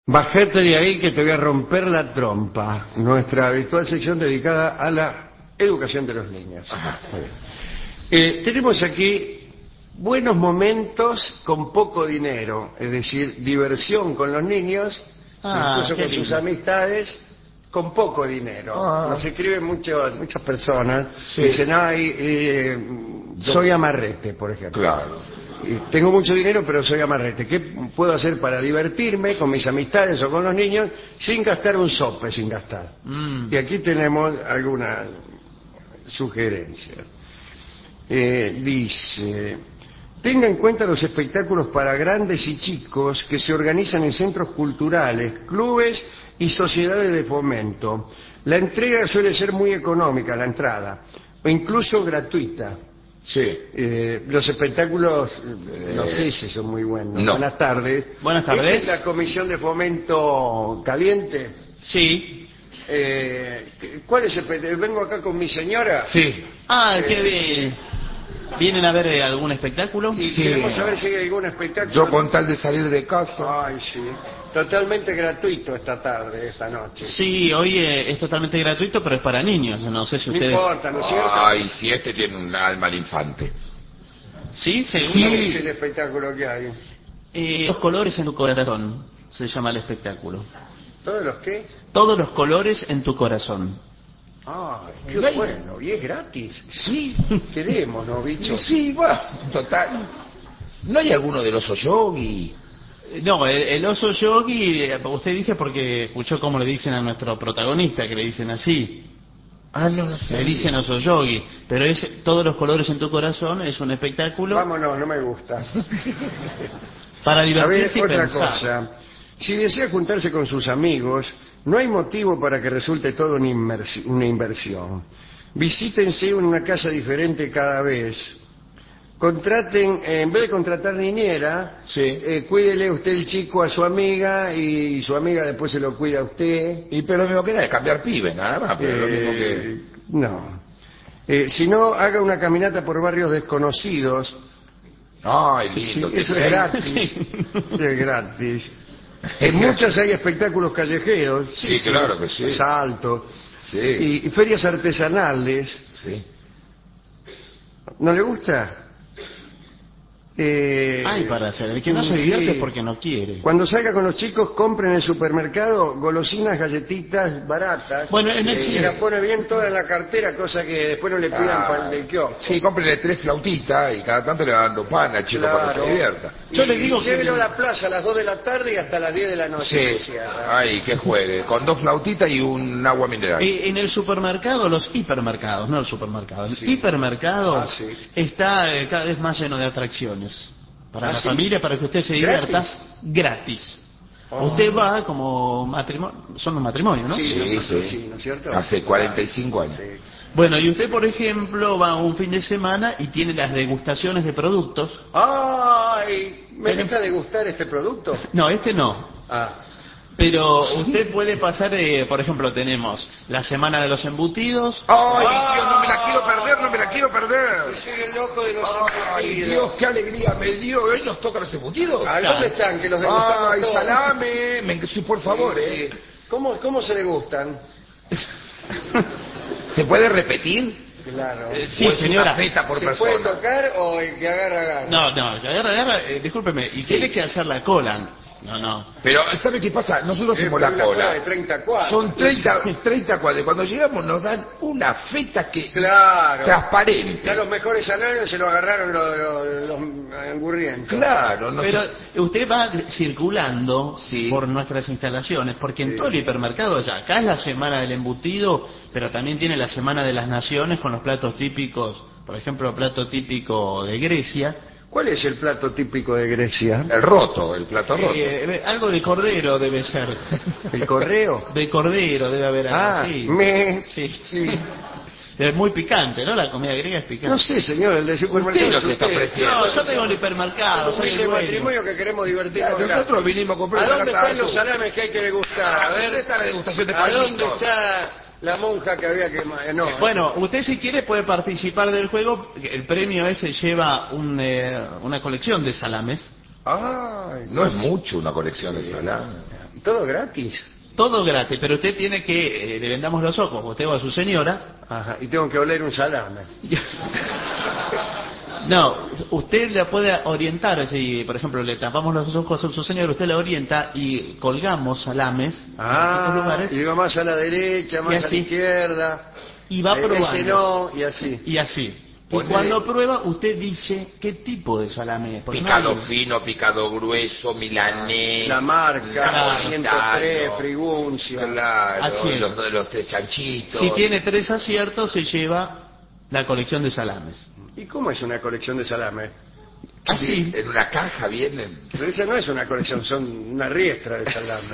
Bajate de ahí que te voy a romper la trompa. Nuestra habitual sección dedicada a la educación de los niños. Tenemos aquí buenos momentos con poco dinero, es decir, diversión con los niños, incluso con sus amistades, con poco dinero. Nos escriben muchas personas, dicen, soy amarrete, por ejemplo. Claro. Tengo mucho dinero, pero soy amarrete. ¿Qué puedo hacer para divertirme con mis amistades o con los niños sin gastar un sope, sin gastar? Y aquí tenemos algunas sugerencias. Dice, tenga en cuenta los espectáculos para grandes y chicos que se organizan en centros culturales, clubes y sociedades de fomento. La entrega suele ser muy económica, la entrada, o incluso gratuita. Sí. Los espectáculos, no sé si son muy buenos. No. Buenas tardes. Buenas tardes. ¿Esta es la Comisión de Fomento Caliente? Sí. ¿Cuál es el vengo acá con mi señora? Sí. Qué bien. ¿Vienen a ver algún espectáculo? Y Sí. queremos saber si hay algún espectáculo. Yo con tal de salir de casa. Ay, sí. Totalmente gratuito esta tarde, esta noche. Sí, hoy es totalmente gratuito, pero es para niños. No sé si No ustedes... importa, ¿no es cierto? Ay, si este tiene un alma al infante. ¿Sí? ¿Seguro? ¿Cuál es el espectáculo que hay? Los colores en tu corazón, se llama el espectáculo. ¿Todos los qué? Todos los colores en tu corazón. Ay, qué No hay- bueno. ¿Y es gratis? Sí. Queremos, ¿no, bicho? Sí, bueno, total. ¿No hay alguno del oso yogi? No, el oso yogi, usted dice porque escuchó cómo le dicen a nuestro protagonista, que le dicen así. No sé. Le dicen oso yogi, pero es Todos los colores en tu corazón, es un espectáculo Vámonos, no me gusta. para A ver, divertirse y otra pensar. cosa. Si desea juntarse con sus amigos, no hay motivo para que resulte todo una inversión. Visítense una casa diferente cada vez. Contraten, en vez de contratar niñera, Sí. cuídele usted el chico a su amiga y su amiga después se lo cuida a usted. Y pero lo mismo que nada, es cambiar pibe, nada más, pero lo mismo que... No. Si no, haga una caminata por barrios desconocidos. Ay, lindo, Sí, que eso es sea. gratis. Sí. Es gratis. Es En muchas hay espectáculos callejeros. Sí, claro que sí. Salto. Sí. Y ferias artesanales. Sí. ¿No le gusta? Hay para hacer. El que no se sí. divierte es porque no quiere. Cuando salga con los chicos, compren en el supermercado golosinas, galletitas baratas. Bueno, en y el... las pone bien toda en la cartera, cosa que después no le pidan para el del kiosco. Sí, cómprenle 3 flautitas y cada tanto le va dando pan al chico para que se divierta. Yo le digo y que- llévelo a la plaza a las 2 de la tarde y hasta las 10 de la noche. se Sí. cierra. Ay, que juegue. Con 2 flautitas y un agua mineral. En el supermercado, los hipermercados, no el supermercado, el hipermercado Sí. está cada vez más lleno de atracciones. Para la ¿sí? familia, para que usted se divierta, gratis. Usted va como matrimonio, son los matrimonios, ¿no? Sí, ¿no es cierto? Hace 45 años. Sí. Bueno, y usted, por ejemplo, va un fin de semana y tiene las degustaciones de productos. ¡Ay! ¿Me deja de gustar este producto? No, este no. Ah. Pero usted puede pasar, por ejemplo, tenemos la semana de los embutidos. Ay, Dios, no me la quiero perder, no me la quiero perder. Soy el loco de los Ay, embutidos. Dios, qué alegría me dio. Hoy nos tocan los embutidos. ¿A dónde están? Que los degustamos Ay, todos. salame. Sí, por favor, Sí. ¿Cómo se degustan? ¿Se puede repetir? Claro. Sí, ¿O es señora. una feta por ¿Se puede persona? tocar o el que agarra? No, agarra, discúlpeme, y tiene que hacer la cola. No. Pero, ¿sabe qué pasa? Nosotros hacemos la cola. de 30 cuadros. Son 30 cuadros. Cuando llegamos nos dan una feta que Claro. transparente. Ya los mejores salarios se lo agarraron los angurrientos. Claro, no Pero sé. usted va circulando Sí. por nuestras instalaciones, porque en todo el hipermercado ya, acá es la semana del embutido, pero también tiene la semana de las naciones con los platos típicos, por ejemplo, el plato típico de Grecia. ¿Cuál es el plato típico de Grecia? El roto, el plato roto. Algo de cordero debe ser. ¿El correo? De cordero debe haber algo así. Sí. Es muy picante, ¿no? La comida griega es picante. No sé, señor, el de supermercado. Usted nos es está usted. ofreciendo. No, yo tengo el hipermercado, soy el de dueño. matrimonio que queremos divertirnos. Nosotros gratis. vinimos a comprar ¿A una dónde lata están de los atún. salames que hay que degustar? A ver, ¿Dónde está la degustación de ¿a dónde palitos? está la monja que había que... No. Bueno, usted si quiere puede participar del juego. El premio ese lleva una colección de salames. Ay, No es mucho una colección de salame. ¿Todo gratis? Todo gratis, pero usted tiene que, le vendamos los ojos, usted o a su señora. Ajá, y tengo que oler un salame. No, usted la puede orientar, si por ejemplo le tapamos los ojos a su señora, usted la orienta y colgamos salames en distintos lugares. Y digo más a la derecha, más a la izquierda. Y va probando. Ese no, y así. Y así. Y cuando prueba, usted dice qué tipo de salame es. Picado fino, picado grueso, milanés. La marca, 103, Friguncia. Claro, así es. los tres chanchitos. Si tiene 3 aciertos, se lleva la colección de salames. ¿Y cómo es una colección de salame? Así. En una caja vienen. Pero esa no es una colección, son una riestra de salame.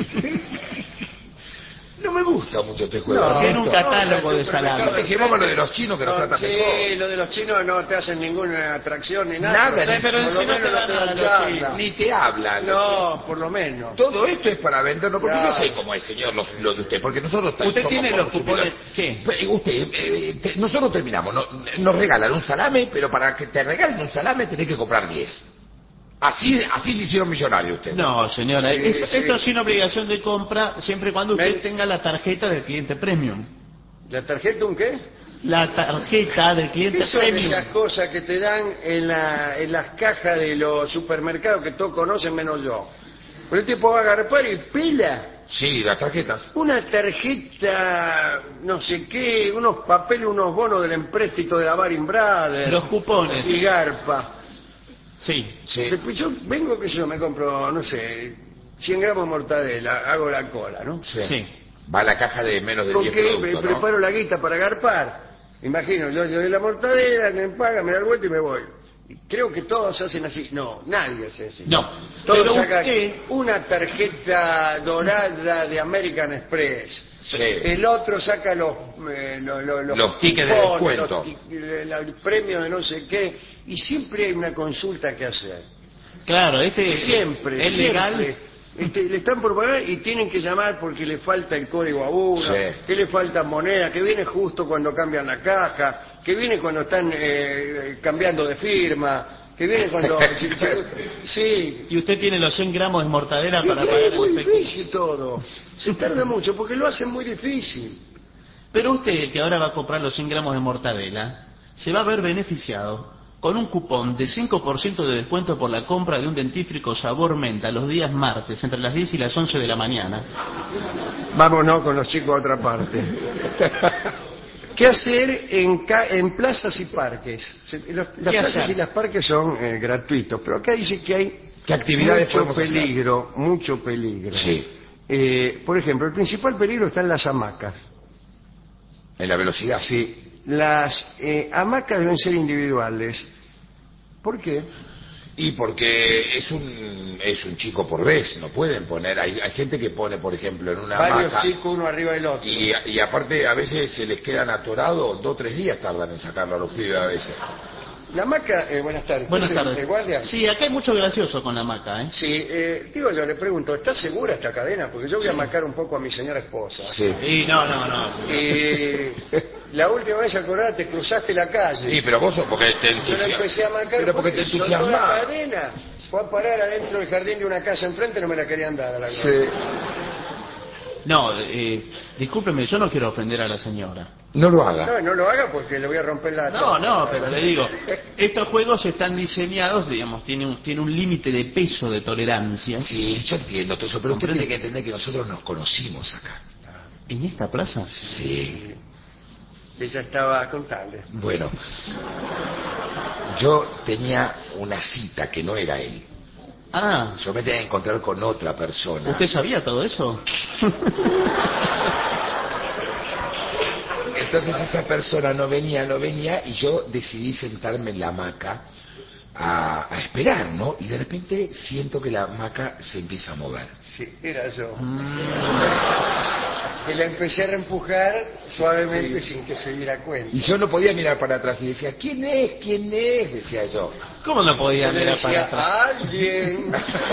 No me gusta mucho este juego. No, tiene un catálogo de salames. Dejemos lo de los chinos que nos tratan mejor. Sí, lo de los chinos no te hacen ninguna atracción ni nada. Nada, pero por lo encima menos te dan no te dan a los charla. chinos. Ni te hablan. No, por lo menos. Todo esto es para venderlo, porque Claro. yo sé cómo es, señor, lo de usted, porque nosotros Usted somos tiene los consumidores. cupones. ¿Qué? Usted, nosotros terminamos, nos regalan un salame, pero para que te regalen un salame tenés que comprar 10. Así se hicieron millonarios ustedes. No, señora, Sí, sí. esto sin obligación de compra, siempre y cuando usted tenga la tarjeta del cliente premium. ¿La tarjeta un qué? La tarjeta del cliente ¿Qué son premium. esas cosas que te dan en las cajas de los supermercados que todos conocen menos yo? Pero el tipo va a agarrar y pila Sí, las tarjetas. una tarjeta, no sé qué, unos papeles, unos bonos del empréstito de la Baring Brothers. Los cupones. Y garpa. Sí. Sí. Después yo vengo, que yo me compro, no sé, 100 gramos de mortadela, hago la cola, ¿no? Sí. Va a la caja de menos de ¿Con 10 qué productos, me ¿no? preparo la guita para garpar? Imagino, yo doy la mortadela, me paga, me da el vuelta y me voy. Y creo que todos hacen así. No, nadie hace así. No. Todos Pero sacan usted- una tarjeta dorada de American Express. Sí. El otro saca los tickets de cupones, descuento. el premio de no sé qué. Y siempre hay una consulta que hacer. Claro, Siempre, es siempre. legal. Le están por pagar y tienen que llamar porque le falta el código a uno, Sí. que le falta moneda, que viene justo cuando cambian la caja, que viene cuando están cambiando de firma, que viene cuando... sí. Y usted tiene los 100 gramos de mortadela Y para que pagar es en muy efectivo. difícil todo. Se tarda mucho porque lo hacen muy difícil. Pero usted, que ahora va a comprar los 100 gramos de mortadela, se va a ver beneficiado con un cupón de 5% de descuento por la compra de un dentífrico sabor menta los días martes entre las 10 y las 11 de la mañana. Vámonos con los chicos a otra parte. ¿Qué hacer en plazas y parques? Las ¿Qué plazas hacer? y los parques son gratuitos, pero acá dice que hay ¿Qué actividades mucho podemos hacer? peligro, mucho peligro. Sí. Por ejemplo, el principal peligro está en las hamacas. En la velocidad. Sí, las hamacas deben ser individuales. ¿Por qué? Y porque es un chico por vez, no pueden poner, hay gente que pone, por ejemplo, en una Varios hamaca, chicos uno arriba del otro. y aparte a veces se les quedan atorados, 2 o 3 días tardan en sacarlo a los pibes a veces. La hamaca, buenas tardes. Buenas ¿Es el tardes. de guardia? Sí, acá hay mucho gracioso con la hamaca, ¿eh? Sí, digo yo, le pregunto, ¿está segura esta cadena? Porque yo voy a amacar un poco a mi señora esposa. Sí. Y no. Y la última vez, acordate, cruzaste la calle. Sí, pero vos sos porque te Yo la empecé a entusiasmas. amacar Pero porque te soltó la entusiasmas. cadena, fue a parar adentro del jardín de una casa enfrente, no me la querían dar a la Sí. No, discúlpeme, yo no quiero ofender a la señora. No lo haga. No, no lo haga porque le voy a romper la... No, pero le digo, estos juegos están diseñados, digamos, tiene un límite de peso de tolerancia. Sí, yo entiendo todo eso, pero usted ¿Comprende? tiene que entender que nosotros nos conocimos acá. ¿En esta plaza? Sí. Ella estaba contable. Bueno, yo tenía una cita que no era él. Ah, Yo me tenía que encontrar con otra persona. ¿usted sabía todo eso? Entonces esa persona no venía y yo decidí sentarme en la hamaca a esperar, ¿no? Y de repente siento que la hamaca se empieza a mover. Sí, era yo. Que la empecé a reempujar suavemente sin que se diera cuenta. Y yo no podía mirar para atrás y decía, ¿quién es? ¿Quién es? Decía yo. ¿Cómo no podía Yo le mirar para decía, atrás? alguien.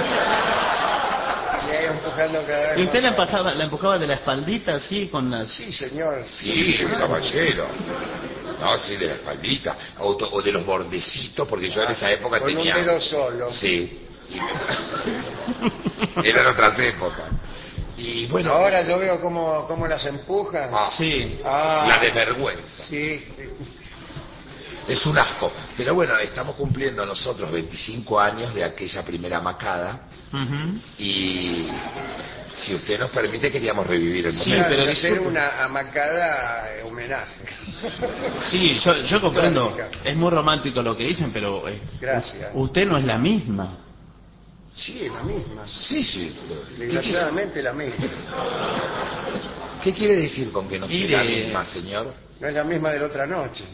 Y ahí empujando cada vez ¿Y usted más fuerte. la empujaba de la espaldita así con las... Sí, señor. Sí, caballero. No, sí, de la espaldita. O de los bordecitos, porque yo en esa época Con tenía... un dedo solo. Sí. Eran otras épocas. Y bueno... Ahora yo veo cómo las empujan. Sí. La desvergüenza. Sí. Es un asco. Pero bueno, estamos cumpliendo nosotros 25 años de aquella primera macada. Y si usted nos permite, queríamos revivir el momento. Sí, pero hacer una amacada homenaje. Sí, yo comprendo. Es muy romántico lo que dicen, pero Gracias. Usted no es la misma. Sí, la misma. Sí. Desgraciadamente la misma. ¿Qué quiere decir con que no es la misma, señor? No es la misma de la otra noche.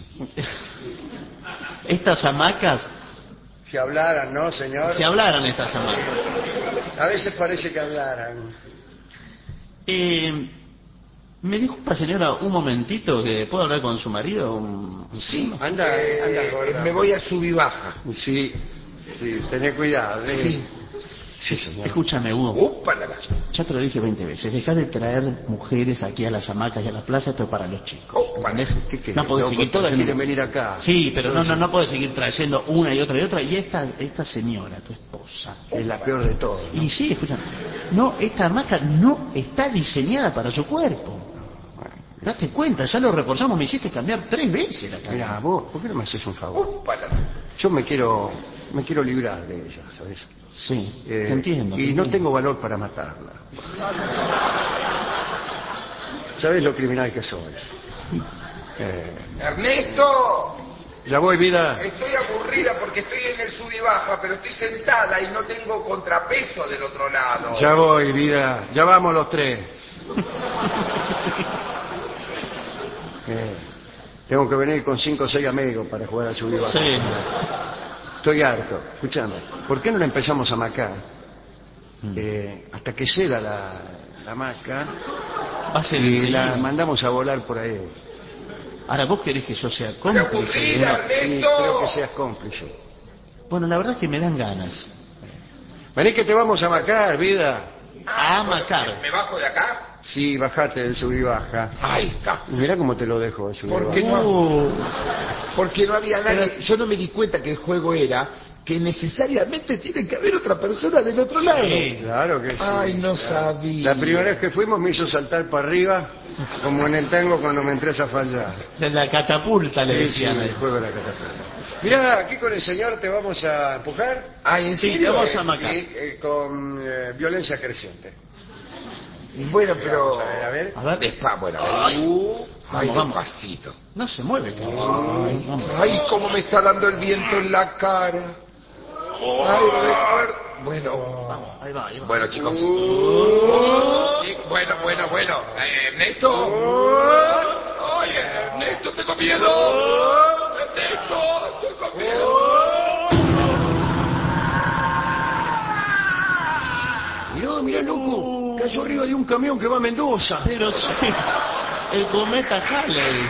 Estas hamacas... Si hablaran, ¿no, señor? Si hablaran estas hamacas. A veces parece que hablaran. ¿Me disculpa, señora, un momentito, que puedo hablar con su marido? Sí. Anda, gorda. Me voy a sub y baja. Sí, tené cuidado. Sí, señor. Escúchame, Hugo. ¡Úpala! Ya te lo dije 20 veces. Dejá de traer mujeres aquí a las hamacas y a la plaza. Esto es para los chicos. ¿Entendés? ¿Qué no podés seguir todas trayendo... quieren venir acá. Sí, pero no podés seguir trayendo una y otra. Y esta señora, tu esposa... Es la peor de todas, ¿no? Y sí, escúchame. No, esta hamaca no está diseñada para su cuerpo. Date cuenta, ya lo reforzamos. Me hiciste cambiar 3 veces la cama. Mira, vos, ¿por qué no me haces un favor? ¡Úpala! Yo me quiero librar de ella, ¿sabes? Sí, te entiendo. Y no tengo valor para matarla. ¿Sabes lo criminal que soy? ¡Ernesto! Ya voy, vida. Estoy aburrida porque estoy en el sub y baja, pero estoy sentada y no tengo contrapeso del otro lado. Ya voy, vida. Ya vamos los 3. Tengo que venir con 5 o 6 amigos para jugar al sub y baja. Sí. Estoy harto. Escuchame, ¿por qué no la empezamos a macar? Hasta que ceda la hamaca y la mandamos a volar por ahí. Ahora, ¿vos querés que yo sea cómplice? Sí, creo que seas cómplice. Bueno, la verdad es que me dan ganas. Vení que te vamos a macar, vida. A macar. ¿Me bajo de acá? Sí, bajate del sub y baja. Ahí está. Mirá cómo te lo dejo el sub y ¿Por baja. qué no? Porque no había nadie. Yo no me di cuenta que el juego era que necesariamente tiene que haber otra persona del otro lado. Sí. Claro que sí. Ay, no sabía. La primera vez que fuimos me hizo saltar para arriba, como en el tango cuando me entré a fallar. La catapulta le Sí, decían. el juego de la catapulta. Mirá, aquí con el señor te vamos a empujar. Ay, ¿en Sí, serio? te vamos a macar. Sí, con violencia creciente. Bueno, pero... A ver. A ver. Bueno, a ver. Ay, Vamos. despacito. No se mueve, cabrón. Ay, cómo me está dando el viento en la cara. Ay, bueno. Vamos, ahí va. Bueno, chicos. Sí, bueno. Ernesto. Oye, Ernesto, tengo miedo. Ernesto, tengo miedo. Mirá, loco. Cayó arriba de un camión que va a Mendoza. Pero sí, el cometa Halley.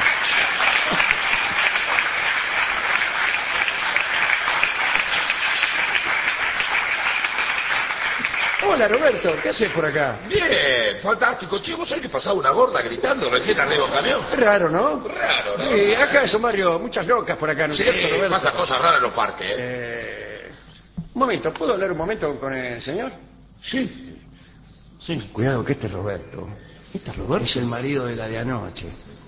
Hola, Roberto. ¿Qué haces por acá? Bien, fantástico. Che, ¿vos sabés que pasaba una gorda gritando recién arriba del camión? Es raro, ¿no? Raro, ¿no? Sí, acá eso, Mario. Muchas locas por acá, ¿no es Sí, cierto, Roberto? pasa cosas raras en los parques, Un momento, ¿puedo hablar un momento con el señor? Sí. Sí. Cuidado que este es Roberto. ¿Este es Roberto? Es el marido de la de anoche.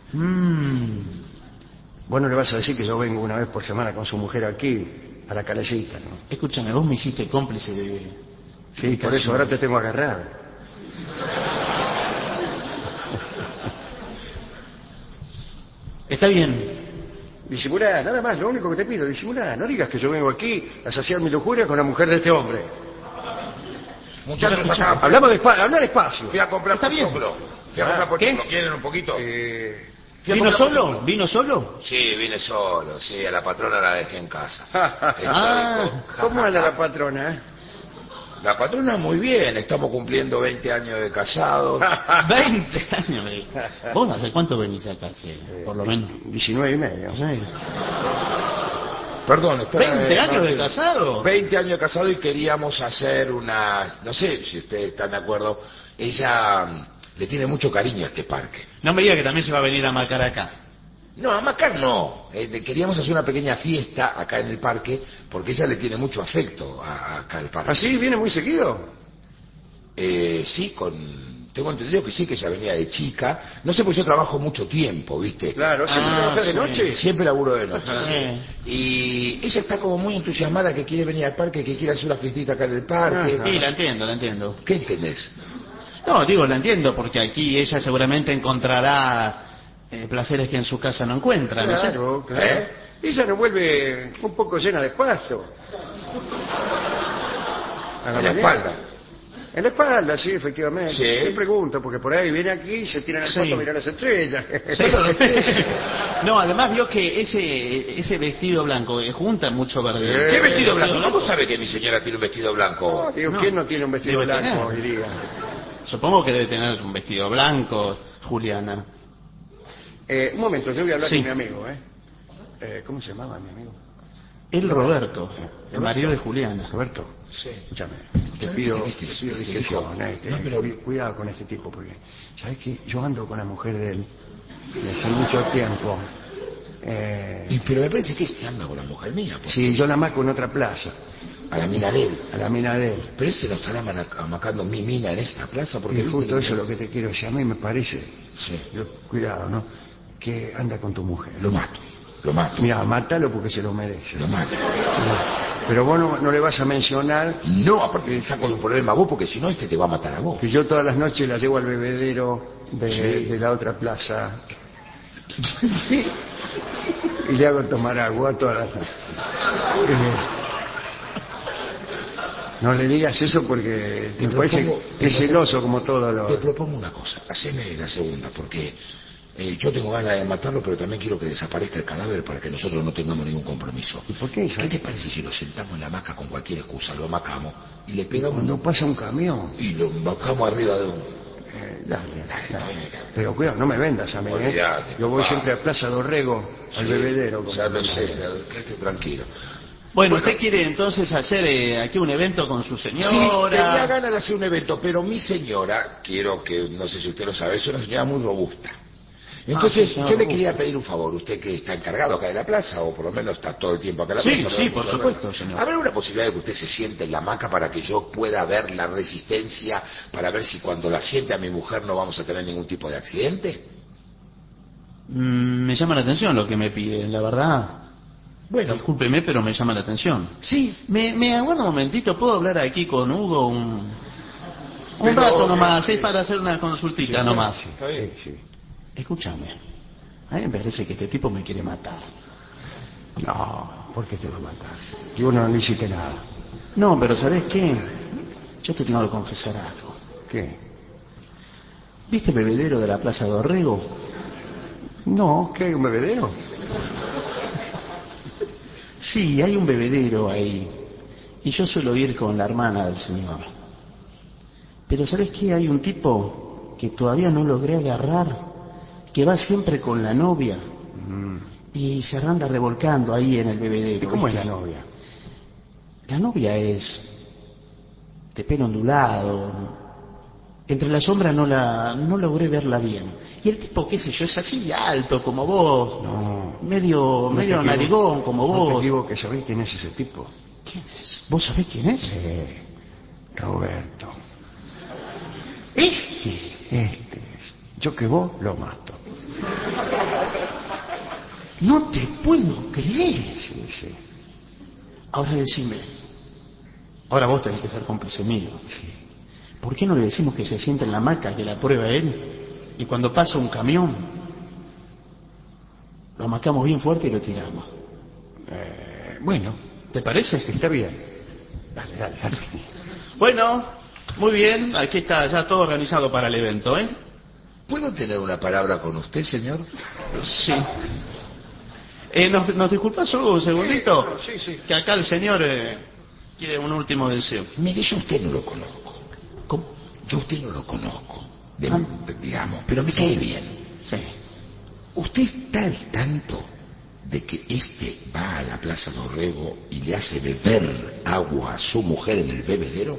Vos no le vas a decir que yo vengo una vez por semana con su mujer aquí, a la calecita, ¿no? Escúchame, vos me hiciste cómplice de... Sí, por eso ahora te tengo agarrado. Está bien. Disimulá, nada más, lo único que te pido, disimulá. No digas que yo vengo aquí a saciar mi lujuria con la mujer de este hombre. Muchachos, acá. Habla despacio. Fui a comprar Está bien. pochoclo. Fui a comprar pochoclo. ¿Qué? ¿Quieren un poquito? Fui a ¿Vino comprar solo? pochoclo. ¿Vino solo? Sí, vine solo. Sí, a la patrona la dejé en casa. ¿Cómo anda la patrona? La patrona muy bien. Estamos cumpliendo 20 años de casados. 20 años. ¿Vos hace cuánto venís acá? Por lo menos. 19 y medio. Sí. Perdón, espera, 20 años de Martín. casado. 20 años de casado y queríamos hacer una... No sé si ustedes están de acuerdo. Ella le tiene mucho cariño a este parque. No me diga que también se va a venir a macar acá. No, a macar no. Queríamos hacer una pequeña fiesta acá en el parque porque ella le tiene mucho afecto acá al parque. ¿Así? ¿Viene muy seguido? Sí, Tengo entendido que sí, que ella venía de chica. No sé, pues yo trabajo mucho tiempo, ¿viste? Claro, ¿siempre trabajas de noche? Siempre laburo de noche. Y ella está como muy entusiasmada que quiere venir al parque, que quiere hacer una fiestita acá en el parque. Sí, la entiendo. ¿Qué entendés? No, digo, la entiendo, porque aquí ella seguramente encontrará placeres que en su casa no encuentra, ¿no? Claro. Ella nos vuelve un poco llena de pasto. En la espalda. En la espalda, sí, efectivamente. Sí. Sí, pregunto, porque por ahí viene aquí y se tira en el pasto a mirar las estrellas. Sí. No, además vio que ese vestido blanco junta mucho verde. ¿Qué vestido blanco? ¿Cómo sabe que mi señora tiene un vestido blanco? No, digo, ¿quién no tiene un vestido blanco hoy día? Supongo que debe tener un vestido blanco, Juliana. Un momento, yo voy a hablar con mi amigo, ¿cómo se llamaba mi amigo? El Roberto, el marido de Juliana. Roberto, Sí. Escúchame, te pido discreción, pero cuidado con este tipo, porque, ¿sabes qué? Yo ando con la mujer de él desde hace mucho tiempo. Pero me parece que este anda con la mujer mía. Sí, yo la marco en otra plaza. A la mina de él. A la mina de él. Pero ese no estará amacando mi mina en esta plaza, porque... Y justo eso es lo que te quiero decir. A mí me parece, Sí. cuidado, ¿no? Que anda con tu mujer. Lo mato. Mira, mátalo porque se lo merece. Lo mato. Pero vos no le vas a mencionar... No, aparte le saco un problema a vos, porque si no este te va a matar a vos. Que yo todas las noches la llevo al bebedero de la otra plaza. Sí. Y le hago tomar agua todas las noches. No le digas eso porque me parece que es celoso como todo lo... Te propongo una cosa, haceme la segunda, porque yo tengo ganas de matarlo, pero también quiero que desaparezca el cadáver para que nosotros no tengamos ningún compromiso. ¿Y por qué eso? ¿Qué te parece si lo sentamos en la hamaca con cualquier excusa, lo amacamos y le pegamos... Cuando pasa un camión... Y lo amacamos arriba de un... Dale. Pero cuidado, no me vendas a mí, Olvidate, Yo voy papá. siempre a Plaza Dorrego, al bebedero. Ya lo sé, quédate tranquilo. Bueno, ¿usted quiere entonces hacer aquí un evento con su señora? Sí, tenía ganas de hacer un evento, pero mi señora, quiero que, no sé si usted lo sabe, es una señora muy robusta. Entonces, sí, yo le quería pedir un favor, usted que está encargado acá de la plaza, o por lo menos está todo el tiempo acá en la Sí, plaza. sí, por supuesto, señor. ¿Habrá una posibilidad de que usted se siente en la hamaca para que yo pueda ver la resistencia, para ver si cuando la siente a mi mujer no vamos a tener ningún tipo de accidente? Me llama la atención lo que me pide, la verdad. Bueno, Discúlpeme, pero me llama la atención. sí. Me aguarda un momentito, ¿puedo hablar aquí con Hugo un Pero, rato nomás? Es para hacer una consultita nomás. Está bien. Sí. Escúchame, a mí me parece que este tipo me quiere matar. No, ¿por qué te va a matar? Yo no hiciste nada. No, pero ¿sabés qué? Yo te tengo que confesar algo. ¿Qué? ¿Viste el bebedero de la Plaza Dorrego? No, ¿qué hay un bebedero? Sí, hay un bebedero ahí. Y yo suelo ir con la hermana del señor. Pero ¿sabés qué? Hay un tipo que todavía no logré agarrar, que va siempre con la novia y se anda revolcando ahí en el bebedero. ¿Y cómo es ¿viste? la novia? La novia es de pelo ondulado. Entre la sombra no logré verla bien. Y el tipo, qué sé yo, es así alto como vos. No. Medio narigón como No vos. te digo que sabés quién es ese tipo. ¿Quién es? ¿Vos sabés quién es? Roberto. Este. Este es. Yo que vos lo mato. No te puedo creer. Sí. Ahora decime. Ahora vos tenés que ser cómplice mío. Sí. ¿Por qué no le decimos que se siente en la hamaca, que la prueba él? Y cuando pasa un camión, lo amacamos bien fuerte y lo tiramos. Bueno, ¿Te parece? está bien. Dale. Bueno, muy bien. Aquí está ya todo organizado para el evento, ¿eh? ¿Puedo tener una palabra con usted, señor? Sí. ¿Nos disculpas solo un segundito? Sí. Que acá el señor quiere un último deseo. Mire, yo a usted no lo conozco. ¿Cómo? Yo a usted no lo conozco, digamos, pero me cae bien. Sí. ¿Usted está al tanto de que este va a la Plaza Dorrego y le hace beber agua a su mujer en el bebedero?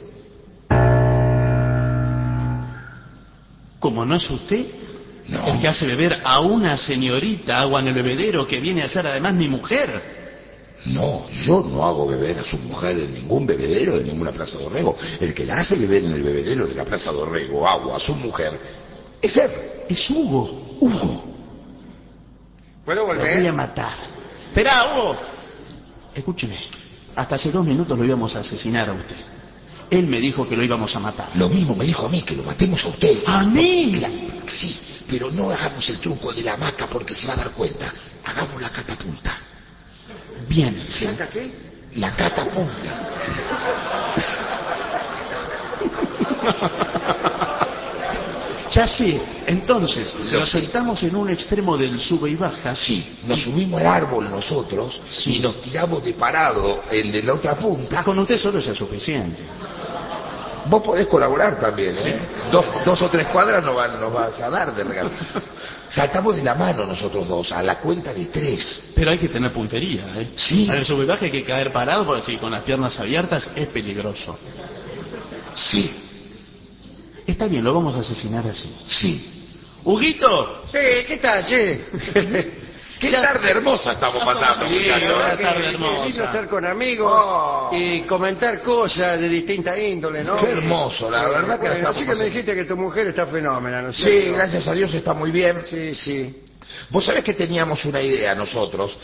¿Cómo no es usted? No. El que hace beber a una señorita agua en el bebedero que viene a ser además mi mujer. No, yo no hago beber a su mujer en ningún bebedero de ninguna Plaza Dorrego. El que la hace beber en el bebedero de la Plaza Dorrego agua a su mujer es él. Es Hugo. Hugo. ¿Puedo Lo voy a volver? matar. Esperá, Hugo. Escúcheme. Hasta hace 2 minutos lo íbamos a asesinar a usted. Él me dijo que lo íbamos a matar. Lo mismo me dijo a mí, que lo matemos a usted. ¿A mí? Sí, pero no hagamos el truco de la hamaca porque se va a dar cuenta. Hagamos la catapunta. Bien. Sí. ¿Saca qué? La catapunta. Ya sé. Entonces, Lo lo sé. sentamos en un extremo del sube y baja. Sí, nos subimos al árbol nosotros y nos tiramos de parado en la otra punta. Con usted solo ya es suficiente. Vos podés colaborar también, ¿eh? Dos o 3 cuadras nos vas a dar de regalo. Saltamos de la mano nosotros dos, a la cuenta de 3. Pero hay que tener puntería, ¿eh? Sí. En el sube y baja hay que caer parado porque si con las piernas abiertas es peligroso. Sí, Está bien, lo vamos a asesinar así. sí. ¡Huguito! Sí, ¿qué tal, che? Qué tarde hermosa estamos pasando, Sí, muchachos. la verdad Una tarde que hermosa. lindo estar con amigos Oh. y comentar cosas de distinta índole, ¿no? Qué hermoso, la verdad que la Bueno, estamos así que me pasando. dijiste que tu mujer está fenómena, ¿no es Sí, cierto? gracias a Dios está muy bien. Sí, sí. Vos sabés que teníamos una idea nosotros.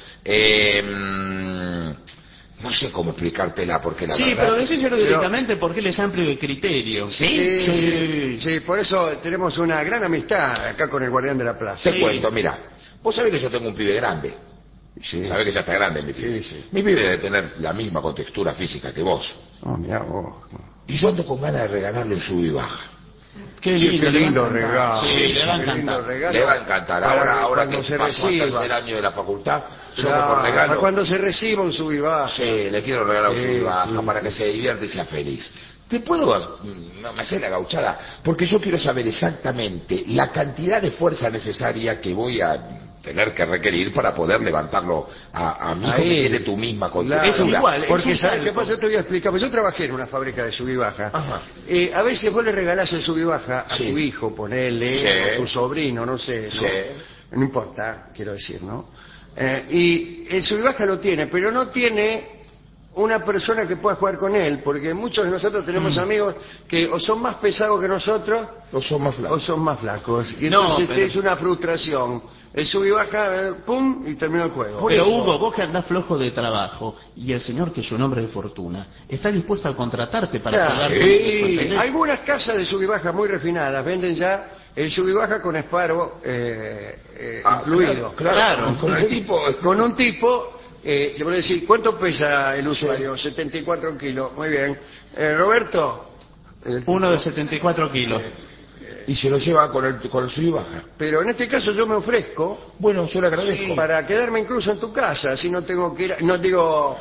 No sé cómo explicártela porque la Sí, verdad... pero decíselo directamente porque él es amplio de criterio. ¿Sí? Sí, sí, sí, por eso tenemos una gran amistad acá con el guardián de la plaza. Te cuento, mira. Vos sabés que yo tengo un pibe grande. Sí. Sabés que ya está grande mi pibe. Sí, sí. Mi pibe debe tener la misma contextura física que vos. Oh, mirá vos. Y yo ando con ganas de regalarle un sub y baja. Qué lindo, Qué le va a lindo encantar. regalo. Sí, le va a Qué lindo encantar. regalo. Le va a encantar. Para Ahora cuando que se pasó al reciba. tercer año de la facultad, yo Claro, como regalo... para cuando se reciba un sub y baja. Sí, le quiero regalar un Sí, sub y baja sí, para que se divierta y sea feliz. ¿Te puedo no me hacer la gauchada? Porque yo quiero saber exactamente la cantidad de fuerza necesaria que voy a tener que requerir para poder levantarlo a mi hijo que Ahí. tiene tu misma Claro. contextura. Es igual, Porque es un ¿sabes qué salto. pasa? Te voy a explicar. Pues yo trabajé en una fábrica de sub y baja. Ajá. A veces vos le regalás el sub y baja a Sí. tu hijo, ponele, Sí. o a tu sobrino, no sé. Sí. No importa, quiero decir, ¿no? Y el sub y baja lo tiene, pero no tiene una persona que pueda jugar con él, porque muchos de nosotros tenemos amigos que o son más pesados que nosotros No son más o flacos. son más flacos. Y No, entonces pero- es una frustración. El sub y baja, pum, y terminó el juego. Pero eso. Hugo, vos que andás flojo de trabajo y el señor que es un hombre de fortuna está dispuesto a contratarte para Claro, pagar sí. Algunas casas de sub y baja muy refinadas venden ya el sub y baja con esparo incluido. Claro. Con el tipo... Con un tipo, le voy a decir, ¿cuánto pesa el usuario? 74 kilos. Muy bien. Roberto. Uno de 74 kilos. Y se lo lleva con el sub y baja. Pero en este caso yo me ofrezco Bueno, yo le agradezco. para quedarme incluso en tu casa, así no tengo que ir, no digo,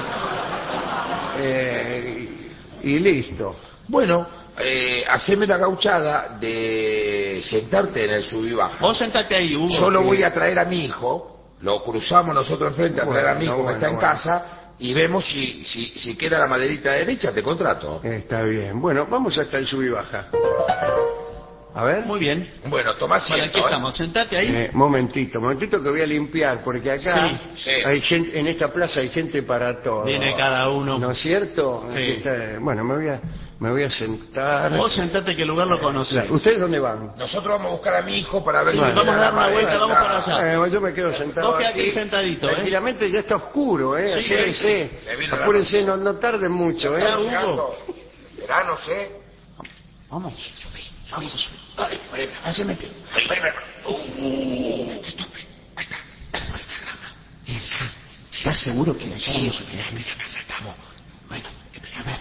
y listo. Bueno, haceme la gauchada de sentarte en el sub y baja. Vos sentate ahí, Hugo. Yo lo voy a traer a mi hijo, lo cruzamos nosotros enfrente a traer a mi hijo Bueno, que está en bueno. casa y vemos si queda la maderita derecha, te contrato. Está bien. Bueno, vamos hasta el sub y baja. A ver. Muy bien. Bueno, tomá Bueno, aquí asiento, ¿eh? estamos. Sentate ahí. Momentito que voy a limpiar, porque acá Sí. hay gente, en esta plaza hay gente para todo. Viene cada uno. ¿No es cierto? Sí. Aquí bueno, me voy a sentar. Vos sentate que el lugar lo conocés. ¿Ustedes dónde van? Nosotros vamos a buscar a mi hijo para ver Bueno, si vamos queda a dar la una vuelta, maderita. vamos para allá. Yo me quedo sentado Vos quedate sentadito, Tranquilamente, ya está oscuro, Sí, Apúrense. se vino la Apúrense, no tarden mucho, Ya, Estamos Hugo. llegando. Verano, ¿sé? Vamos. Vamos a subir. Ay, espérame, haceme pie. Espérame. Ahí está. Por esta rama. ¿Estás seguro que Sí, vamos a quedar? saltamos. Bueno, a ver.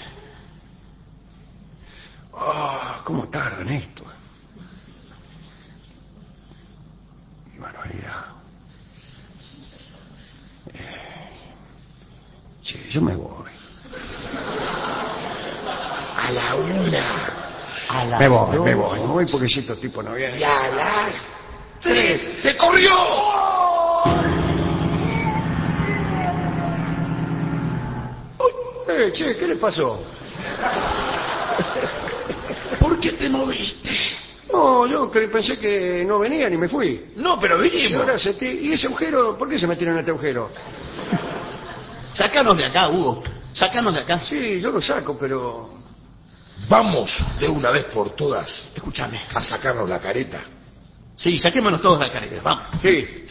¿Cómo tardan esto? Qué barbaridad. Che, yo me voy. A la 1. A la Me voy porque si estos tipos no vienen. Y a las 3. ¡Se corrió! Che, ¿qué les pasó? ¿Por qué te moviste? No, yo pensé que no venían y me fui. No, pero Y vinimos. ahora ¿y ese agujero? ¿Por qué se metieron en este agujero? Sácanos de acá, Hugo. Sácanos de acá. Sí, yo lo saco, pero... Vamos de una vez por todas. Escúchame. A sacarnos la careta. Sí, saquémonos todos la careta, vamos. Sí.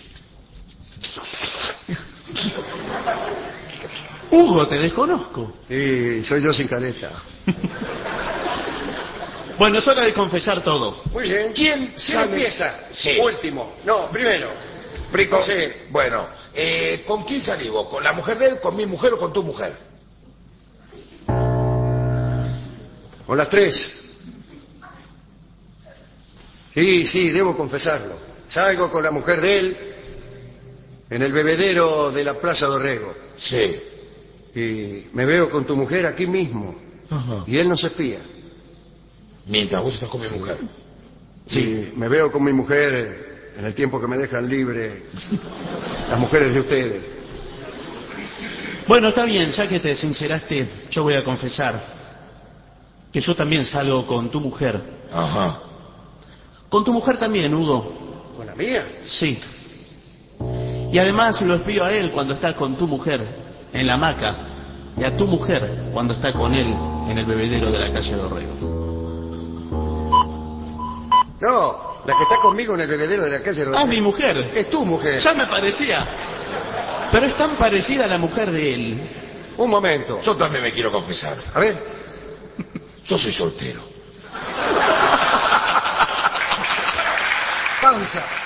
Hugo, te desconozco. Sí, soy yo sin careta. Bueno, es hora de confesar todo. Muy bien. ¿Quién empieza? Sí. Último. No, primero. Bricosé. Bueno, ¿con quién salís vos? ¿Con la mujer de él, con mi mujer o con tu mujer? Con las tres. Sí, debo confesarlo. Salgo con la mujer de él en el bebedero de la Plaza Dorrego. Sí. Y me veo con tu mujer aquí mismo. Ajá. Y él no se espía. Mientras vos estás con mi mujer. Sí. Y me veo con mi mujer en el tiempo que me dejan libre las mujeres de ustedes. Bueno, está bien, ya que te sinceraste, yo voy a confesar que yo también salgo con tu mujer. Ajá. Con tu mujer también, Hugo. ¿Con la mía? Sí. Y además lo espío a él cuando está con tu mujer en la hamaca y a tu mujer cuando está con él en el bebedero de la calle Dorrego. No, la que está conmigo en el bebedero de la calle Dorrego. Ah, mi mujer. Es tu mujer. Ya me parecía. Pero es tan parecida a la mujer de él. Un momento. Yo también me quiero confesar. A ver. Yo soy soltero. Pausa.